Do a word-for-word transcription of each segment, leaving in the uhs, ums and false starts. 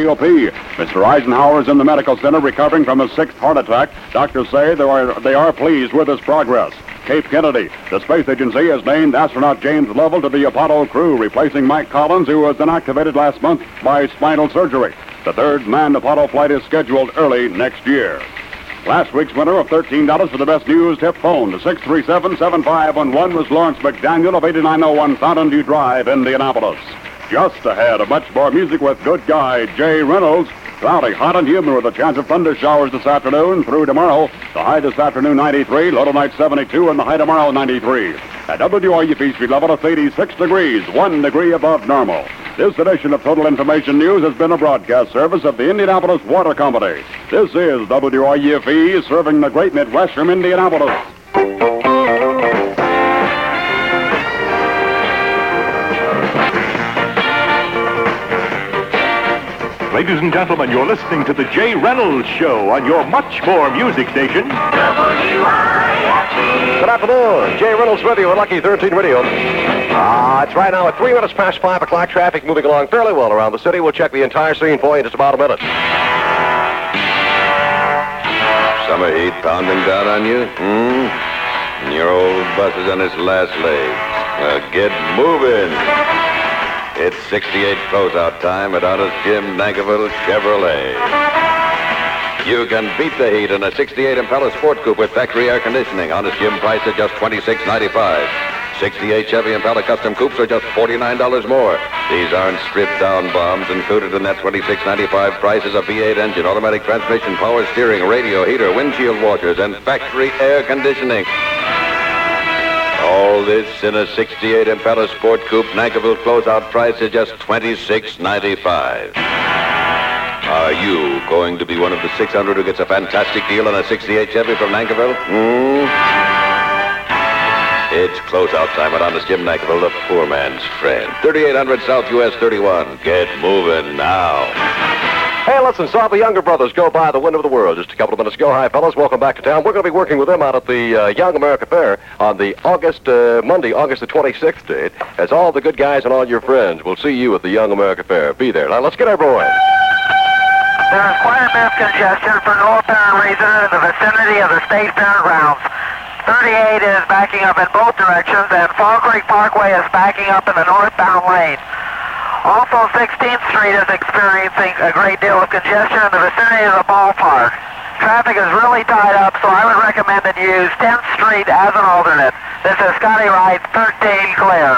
G O P. Mister Eisenhower is in the medical center recovering from his sixth heart attack. Doctors say they are, they are pleased with his progress. Cape Kennedy, the space agency has named astronaut James Lovell to the Apollo crew, replacing Mike Collins, who was inactivated last month by spinal surgery. The third manned Apollo flight is scheduled early next year. Last week's winner of thirteen dollars for the best news tip phone to six three seven, seven five one one was Lawrence McDaniel of eighty-nine oh one Fountain View Drive, Indianapolis. Just ahead, a much more music with good guy Jay Reynolds. Cloudy, hot and humid with a chance of thunder showers this afternoon through tomorrow. The high this afternoon, ninety-three, low tonight, seventy-two, and the high tomorrow, ninety-three. At W R U P street level, it's eighty-six degrees, one degree above normal. This edition of Total Information News has been a broadcast service of the Indianapolis Water Company. This is W R U P serving the great Midwest from Indianapolis. Ladies and gentlemen, you're listening to the Jay Reynolds Show on your much more music station. W I F T. Good afternoon. Jay Reynolds with you on Lucky thirteen Radio. Ah, uh, it's right now at three minutes past five o'clock. Traffic moving along fairly well around the city. We'll check the entire scene for you in just about a minute. Summer heat pounding down on you? Hmm? And your old bus is on its last legs. Well, get moving. It's sixty-eight closeout time at Honest Jim Nankiville Chevrolet. You can beat the heat in a sixty-eight Impala Sport Coupe with factory air conditioning. Honest Jim price at just twenty-six ninety-five. sixty-eight Chevy Impala Custom Coupes are just forty-nine dollars more. These aren't stripped-down bombs. Included in that twenty-six ninety-five price is a V eight engine, automatic transmission, power steering, radio, heater, windshield washers, and factory air conditioning. All this in a sixty-eight Impala Sport Coupe. Nankiville closeout price is just twenty-six ninety-five. Are you going to be one of the six hundred who gets a fantastic deal on a sixty-eight Chevy from Nankiville? Hmm? It's closeout time at Honest Jim Nankiville, the poor man's friend. thirty-eight hundred South U S thirty-one. Get moving now. Hey, listen, saw the Younger Brothers go by the window of the world just a couple of minutes ago. Hi, fellas. Welcome back to town. We're going to be working with them out at the uh, Young America Fair on the August, uh, Monday, August the twenty-sixth date. As all the good guys and all your friends will see you at the Young America Fair. Be there. Now, let's get our boy. There is quite a bit of congestion for northbound reasons in the vicinity of the State Fairgrounds. thirty-eight is backing up in both directions, and Fall Creek Parkway is backing up in the northbound lane. Also, sixteenth Street is experiencing a great deal of congestion in the vicinity of the ballpark. Traffic is really tied up, so I would recommend that you use tenth Street as an alternate. This is Scotty Wright, thirteen clear.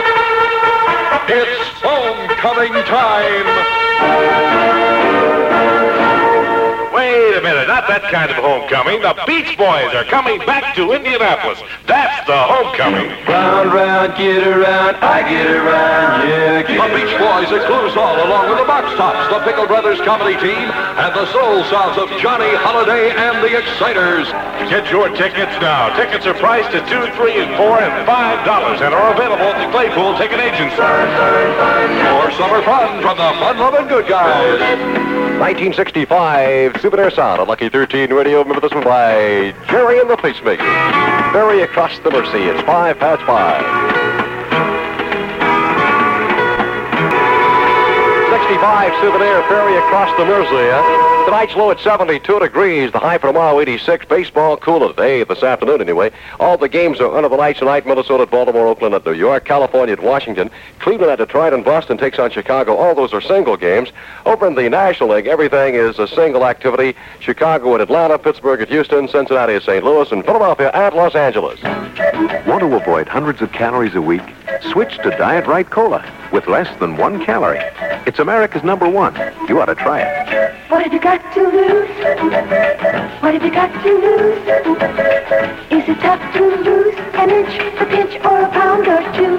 It's homecoming time. Wait a minute, not that kind of homecoming. The Beach Boys are coming back to Indianapolis. That's the homecoming. Round, round, get around, I get around, yeah, get The Beach Boys includes all along with the Box Tops, the Pickle Brothers comedy team, and the soul sauce of Johnny Holiday and the Exciters. Get your tickets now. Tickets are priced at two, three, and four, and five dollars, and are available at the Claypool Ticket Agency. More summer fun from the fun-loving good guys. nineteen sixty-five Souvenir Sound on Lucky thirteen Radio. Remember this one by Jerry and the Pacemaker. Ferry Across the Mersey. It's five past five. sixty-five Souvenir Ferry Across the Mersey. Tonight's low at seventy-two degrees. The high for tomorrow, eighty-six. Baseball cool today, this afternoon anyway. All the games are under the lights tonight. Minnesota at Baltimore, Oakland at New York, California at Washington, Cleveland at Detroit, and Boston takes on Chicago. All those are single games. Over in the National League, everything is a single activity. Chicago at Atlanta, Pittsburgh at Houston, Cincinnati at Saint Louis, and Philadelphia at Los Angeles. Want to avoid hundreds of calories a week? Switch to Diet Right Cola with less than one calorie. It's America's number one. You ought to try it. What have you got to lose? What have you got to lose? Is it tough to lose an inch, a pinch, or a pound or two?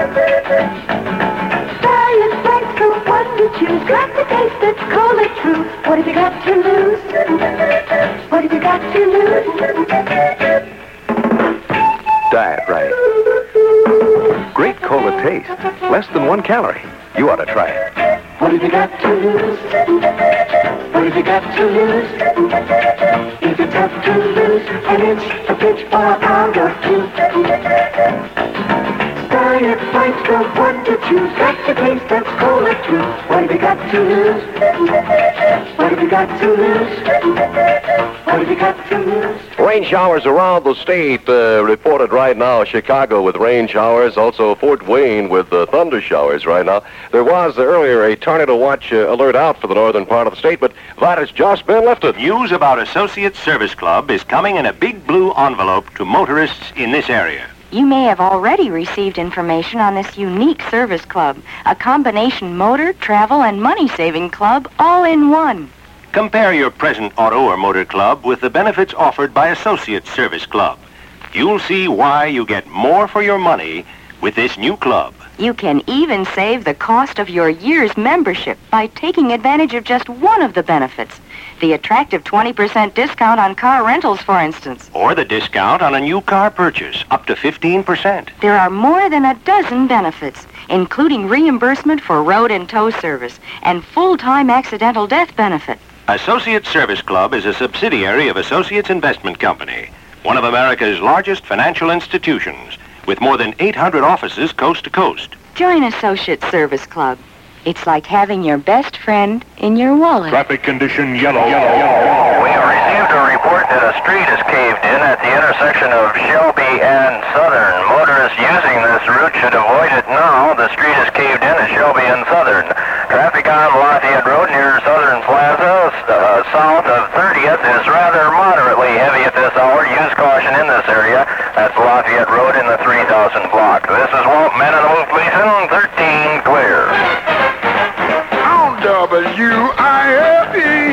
Diet Right, the one to choose. Got the taste that's cold and true. What have you got to lose? What have you got to lose? Diet Right. Great cola taste. Less than one calorie. You ought to try it. What have you got to lose? What have you got to lose? Is it tough to lose an inch, a pinch, or a pound or two? Diet Right, the one to choose. Got the taste that's cola too. What have you got to lose? got to lose? What have you got to lose? Rain showers around the state uh, reported right now. Chicago with rain showers. Also Fort Wayne with uh, thunder showers right now. There was uh, earlier a tornado watch uh, alert out for the northern part of the state, but that has just been lifted. News about Associates Service Club is coming in a big blue envelope to motorists in this area. You may have already received information on this unique service club, a combination motor, travel, and money-saving club all in one. Compare your present auto or motor club with the benefits offered by Associates Service Club. You'll see why you get more for your money with this new club. You can even save the cost of your year's membership by taking advantage of just one of the benefits. The attractive twenty percent discount on car rentals, for instance. Or the discount on a new car purchase, up to fifteen percent. There are more than a dozen benefits, including reimbursement for road and tow service and full-time accidental death benefit. Associates Service Club is a subsidiary of Associates Investment Company, one of America's largest financial institutions, with more than eight hundred offices coast to coast. Join Associates Service Club. It's like having your best friend in your wallet. Traffic condition yellow, yellow, yellow. We have received a report that a street is caved in at the intersection of Shelby and Southern. Motorists using this route should avoid it now. The street is caved in at Shelby and Southern. Traffic on Lafayette Road near Southern Plaza, uh, south of thirtieth, is rather moderately heavy at this hour. Use caution in this area. That's Lafayette Road in the three thousand block. This is Walt Man in the Wolf Gleason, thirteen clear. W I F E.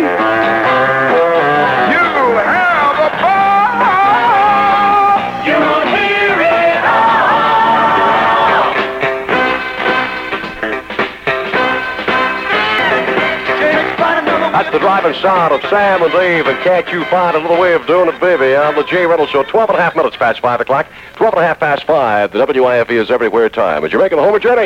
You'll have a ball. You'll hear it all. That's the driving sound of Sam and Dave, and can't you find another way of doing it, baby, on the Jay Reynolds Show. Twelve and a half minutes past five o'clock. Twelve and a half past five. The W I F E is everywhere time. As you're making a homer, Jenny.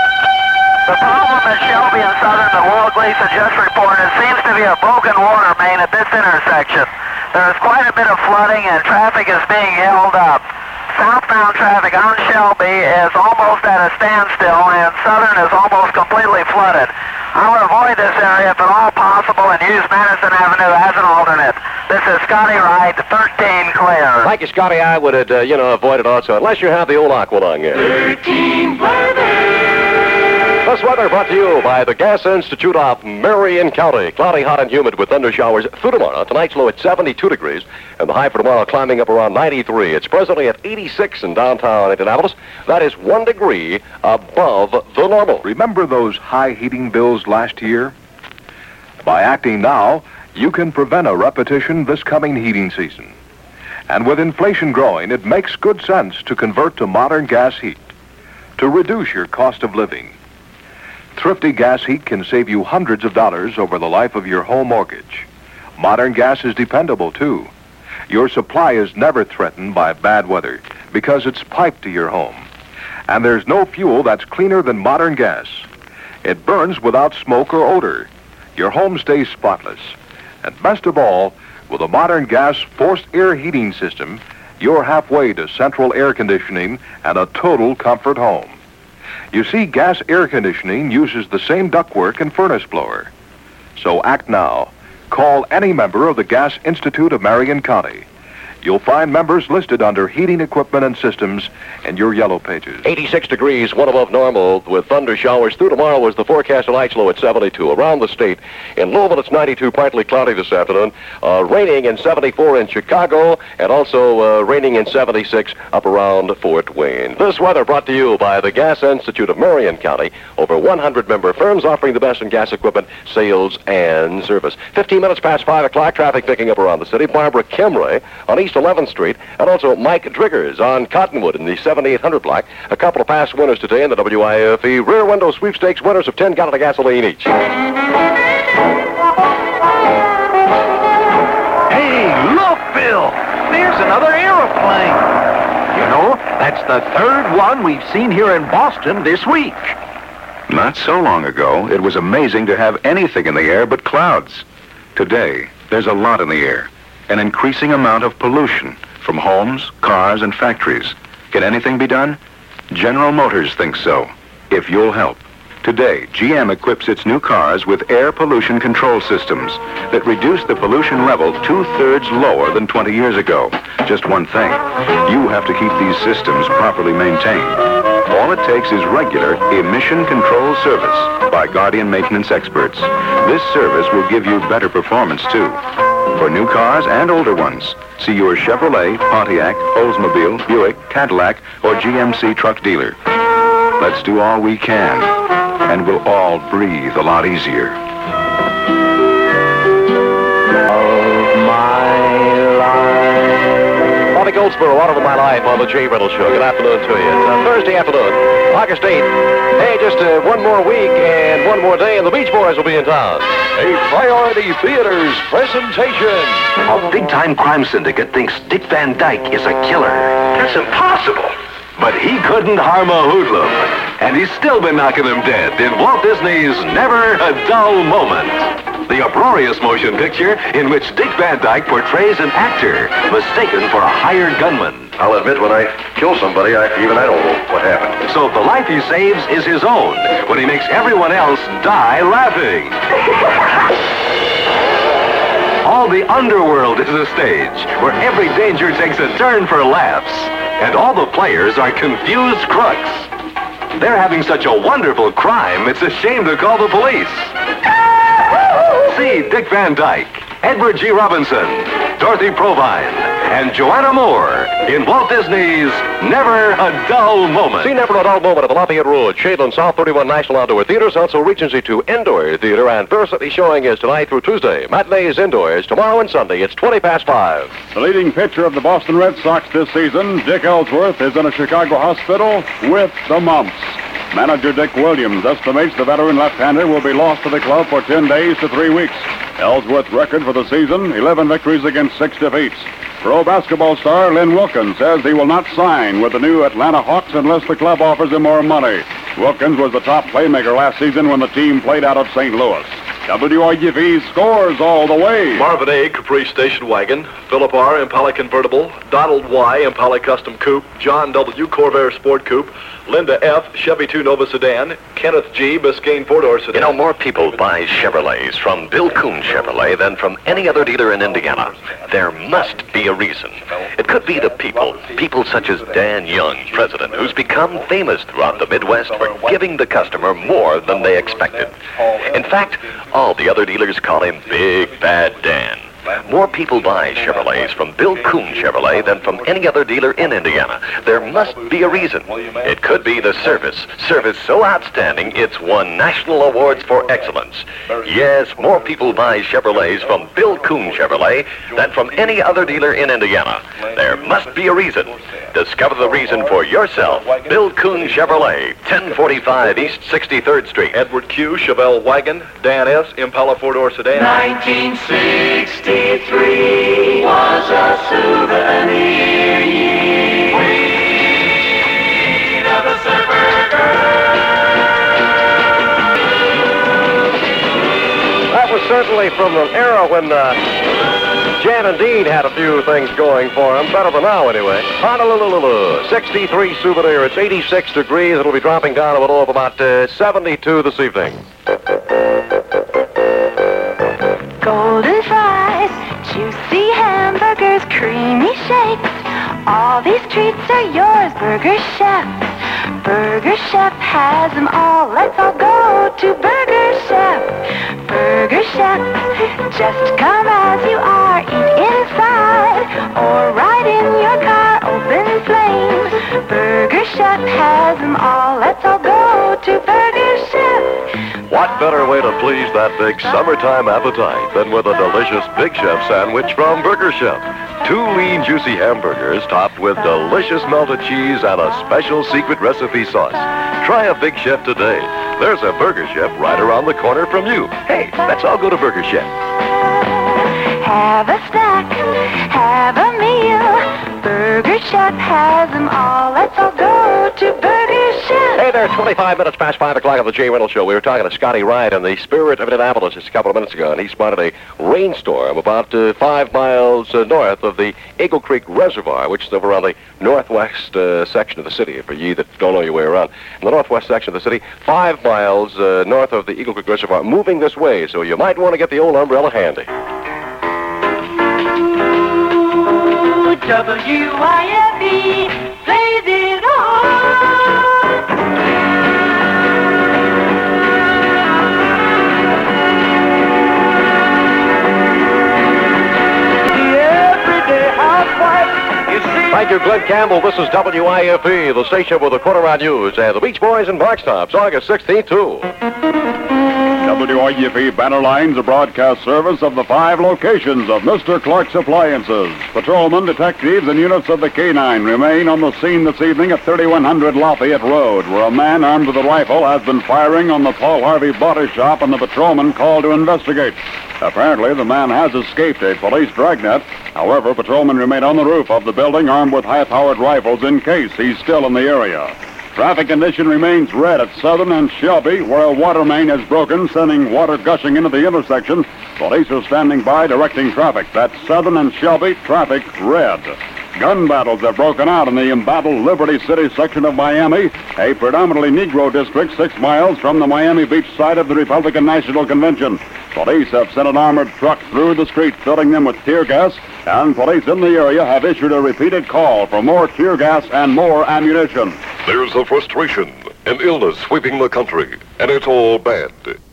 The problem at Shelby and Southern that Walt Gleason just reported seems to be a broken water main at this intersection. There's quite a bit of flooding and traffic is being held up. Southbound traffic on Shelby is almost at a standstill and Southern is almost completely flooded. I would avoid this area if at all possible and use Madison Avenue as an alternate. This is Scotty Wright, thirteen clear. Thank you, Scotty. I would, uh, you know, avoid it also, unless you have the old Aqualung here. thirteen baby. This weather brought to you by the Gas Institute of Marion County. Cloudy, hot, and humid with thunder showers through tomorrow. Tonight's low at seventy-two degrees, and the high for tomorrow climbing up around ninety-three. It's presently at eighty-six in downtown Indianapolis. That is one degree above the normal. Remember those high heating bills last year? By acting now, you can prevent a repetition this coming heating season. And with inflation growing, it makes good sense to convert to modern gas heat to reduce your cost of living. Thrifty Gas Heat can save you hundreds of dollars over the life of your home mortgage. Modern gas is dependable, too. Your supply is never threatened by bad weather because it's piped to your home. And there's no fuel that's cleaner than modern gas. It burns without smoke or odor. Your home stays spotless. And best of all, with a modern gas forced air heating system, you're halfway to central air conditioning and a total comfort home. You see, gas air conditioning uses the same ductwork and furnace blower. So act now. Call any member of the Gas Institute of Marion County. You'll find members listed under heating equipment and systems in your yellow pages. eighty-six degrees, one above normal, with thunder showers through tomorrow was the forecast. Tonight's low at seventy-two. Around the state, in Louisville, it's ninety-two, partly cloudy this afternoon. Uh, raining in seventy-four in Chicago, and also uh, raining in seventy-six up around Fort Wayne. This weather brought to you by the Gas Institute of Marion County. Over one hundred member firms offering the best in gas equipment, sales, and service. fifteen minutes past five o'clock, traffic picking up around the city. Barbara Kimray on East eleventh Street, and also Mike Driggers on Cottonwood in the seventy-eight hundred block. A couple of past winners today in the W I F E Rear Window Sweepstakes, winners of ten gallons of gasoline each. Hey, look, Bill! There's another aeroplane. You know, that's the third one we've seen here in Boston this week. Not so long ago, it was amazing to have anything in the air but clouds. Today, there's a lot in the air. An increasing amount of pollution from homes, cars, and factories. Can anything be done? General Motors thinks so, if you'll help. Today, G M equips its new cars with air pollution control systems that reduce the pollution level two-thirds lower than twenty years ago. Just one thing, you have to keep these systems properly maintained. All it takes is regular emission control service by Guardian maintenance experts. This service will give you better performance, too. For new cars and older ones, see your Chevrolet, Pontiac, Oldsmobile, Buick, Cadillac, or G M C truck dealer. Let's do all we can, and we'll all breathe a lot easier. Bobby Goldsboro, Out of My Life on the Jay Reynolds Show. Good afternoon to you. It's uh, Thursday afternoon, August eighth. Hey, just uh, one more week and one more day, and the Beach Boys will be in town. A Priority Theaters presentation. A big-time crime syndicate thinks Dick Van Dyke is a killer. That's impossible. But he couldn't harm a hoodlum. And he's still been knocking them dead in Walt Disney's Never a Dull Moment. The uproarious motion picture in which Dick Van Dyke portrays an actor mistaken for a hired gunman. I'll admit, when I kill somebody, I, even I don't know what happened. So the life he saves is his own when he makes everyone else die laughing. All the underworld is a stage where every danger takes a turn for laughs. And all the players are confused crooks. They're having such a wonderful crime, it's a shame to call the police. See Dick Van Dyke, Edward G. Robinson, Dorothy Provine, and Joanna Moore in Walt Disney's Never a Dull Moment. See Never a Dull Moment at the Lafayette Road, Shadeland South thirty-one National Outdoor Theaters, also Regency two Indoor Theater, and Veracity showing is tonight through Tuesday. Matinees indoors tomorrow and Sunday. It's twenty past five. The leading pitcher of the Boston Red Sox this season, Dick Ellsworth, is in a Chicago hospital with the mumps. Manager Dick Williams estimates the veteran left-hander will be lost to the club for ten days to three weeks. Ellsworth's record for the season, eleven victories against six defeats. Pro basketball star Lynn Wilkins says he will not sign with the new Atlanta Hawks unless the club offers him more money. Wilkins was the top playmaker last season when the team played out of Saint Louis. W R U V scores all the way. Marvin A. Capri Station Wagon, Philip R. Impala Convertible, Donald Y. Impala Custom Coupe, John W. Corvair Sport Coupe, Linda F. Chevy two Nova Sedan, Kenneth G. Biscayne four-door Sedan. You know, more people buy Chevrolets from Bill Coon Chevrolet than from any other dealer in Indiana. There must be a reason. It could be the people. People such as Dan Young, president, who's become famous throughout the Midwest for giving the customer more than they expected. In fact, all the other dealers call him Big Bad Dan. More people buy Chevrolets from Bill Coon Chevrolet than from any other dealer in Indiana. There must be a reason. It could be the service. Service so outstanding, it's won national awards for excellence. Yes, more people buy Chevrolets from Bill Coon Chevrolet than from any other dealer in Indiana. There must be a reason. Discover the reason for yourself. Bill Coon Chevrolet, ten forty-five East sixty-third Street. Edward Q. Chevelle Wagon, Dan S. Impala four-door Sedan. nineteen sixty-three was a souvenir year. Queen of the Surfer That was certainly from an era when uh, Jan and Dean had a few things going for him. Better than now, anyway. Honolulu, sixty-three Souvenir. It's eighty-six degrees. It'll be dropping down to a low of about uh, seventy-two this evening. Golden fries, juicy hamburgers, creamy shakes. All these treats are yours, Burger Chef. Burger Chef has them all. Let's all go to Burger Chef. Burger Chef, just come as you are. Eat inside or ride in your car. Open flame. Burger Chef has them all. Let's all go to Burger Chef. What better way to please that big summertime appetite than with a delicious Big Chef sandwich from Burger Chef? Two lean, juicy hamburgers topped with delicious melted cheese and a special secret recipe sauce. Try a Big Chef today. There's a Burger Chef right around the corner from you. Hey, let's all go to Burger Chef. Have a snack, have a meal. Burger Chef has them all. Let's all go to Burger Chef. Hey there, twenty-five minutes past five o'clock on the Jay Reynolds Show. We were talking to Scotty Wright in the Spirit of Indianapolis just a couple of minutes ago, and he spotted a rainstorm about uh, five miles uh, north of the Eagle Creek Reservoir, which is over on the northwest uh, section of the city, for ye that don't know your way around. In the northwest section of the city, five miles uh, north of the Eagle Creek Reservoir, moving this way, so you might want to get the old umbrella handy. W I F E plays it all. The everyday housewife, you see. Thank you, Glenn Campbell. This is W I F E, the station with the quarter-hour news, and the Beach Boys and Barkstops, August sixteenth, too. W I F E banner lines a broadcast service of the five locations of Mister Clark's Appliances. Patrolmen, detectives, and units of the K nine remain on the scene this evening at thirty-one hundred Lafayette Road, where a man armed with a rifle has been firing on the Paul Harvey Body Shop and the patrolman called to investigate. Apparently, the man has escaped a police dragnet. However, patrolmen remain on the roof of the building armed with high-powered rifles in case he's still in the area. Traffic condition remains red at Southern and Shelby, where a water main has broken, sending water gushing into the intersection. Police are standing by directing traffic. That's Southern and Shelby, traffic red. Gun battles have broken out in the embattled Liberty City section of Miami, a predominantly Negro district six miles from the Miami Beach site of the Republican National Convention. Police have sent an armored truck through the street, filling them with tear gas, and police in the area have issued a repeated call for more tear gas and more ammunition. There's a frustration, an illness sweeping the country, and it's all bad.